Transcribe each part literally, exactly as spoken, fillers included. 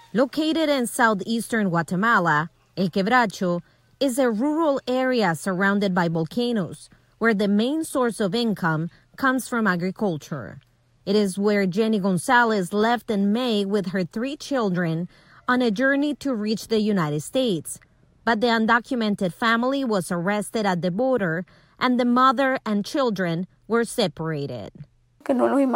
Located in southeastern Guatemala, El Quebracho is a rural area surrounded by volcanoes, where the main source of income comes from agriculture. It is where Jenny Gonzalez left in May with her three children on a journey to reach the United States. But the undocumented family was arrested at the border, and the mother and children were separated. We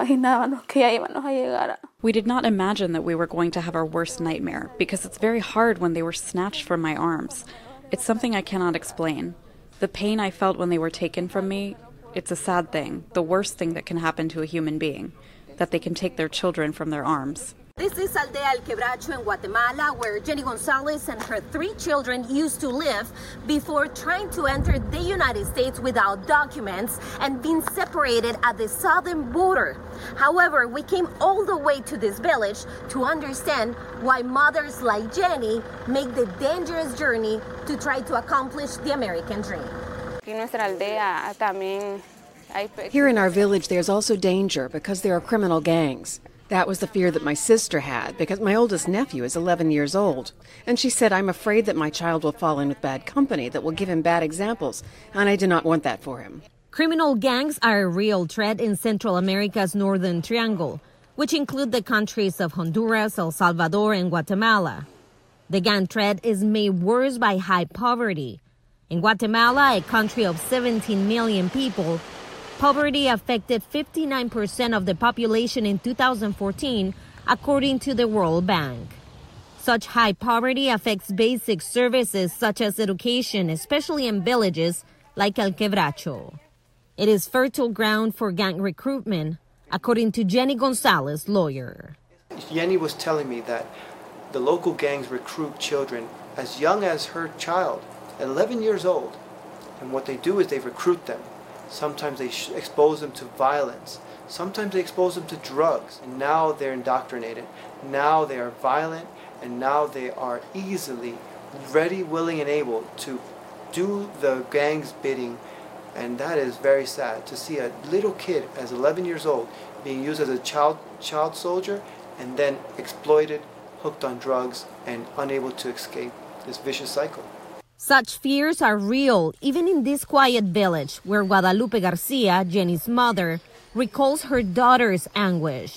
did not imagine that we were going to have our worst nightmare, because it's very hard when they were snatched from my arms. It's something I cannot explain. The pain I felt when they were taken from me, it's a sad thing, the worst thing that can happen to a human being, that they can take their children from their arms. This is Aldea El Quebracho in Guatemala, where Jenny Gonzalez and her three children used to live before trying to enter the United States without documents and being separated at the southern border. However, we came all the way to this village to understand why mothers like Jenny make the dangerous journey to try to accomplish the American dream. Here in our village, there's also danger because there are criminal gangs. That was the fear that my sister had, because my oldest nephew is eleven years old. And she said, I'm afraid that my child will fall in with bad company that will give him bad examples, and I do not want that for him. Criminal gangs are a real threat in Central America's Northern Triangle, which include the countries of Honduras, El Salvador, and Guatemala. The gang threat is made worse by high poverty. In Guatemala, a country of seventeen million people, poverty affected fifty-nine percent of the population in two thousand fourteen, according to the World Bank. Such high poverty affects basic services such as education, especially in villages like El Quebracho. It is fertile ground for gang recruitment, according to Jenny Gonzalez, lawyer. Jenny was telling me that the local gangs recruit children as young as her child, at eleven years old. And what they do is they recruit them. Sometimes they sh- expose them to violence. Sometimes they expose them to drugs. And now they're indoctrinated. Now they are violent, and now they are easily ready, willing, and able to do the gang's bidding. And that is very sad to see a little kid as eleven years old being used as a child child soldier and then exploited, hooked on drugs, and unable to escape this vicious cycle. Such fears are real, even in this quiet village where Guadalupe Garcia, Jenny's mother, recalls her daughter's anguish.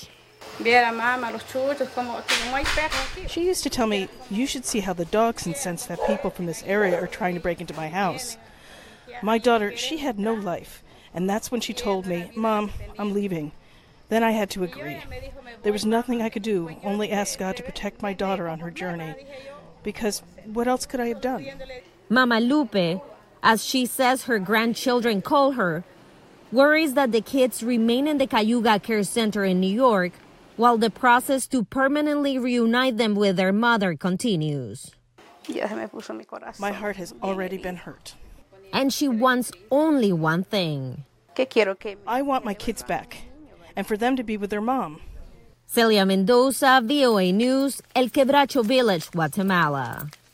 She used to tell me, you should see how the dogs can sense that people from this area are trying to break into my house. My daughter, she had no life, and that's when she told me, Mom, I'm leaving. Then I had to agree. There was nothing I could do, only ask God to protect my daughter on her journey. Because what else could I have done? Mama Lupe, as she says her grandchildren call her, worries that the kids remain in the Cayuga Care Center in New York while the process to permanently reunite them with their mother continues. My heart has already been hurt. And she wants only one thing. I want my kids back, and for them to be with their mom. Celia Mendoza, V O A News, El Quebracho Village, Guatemala.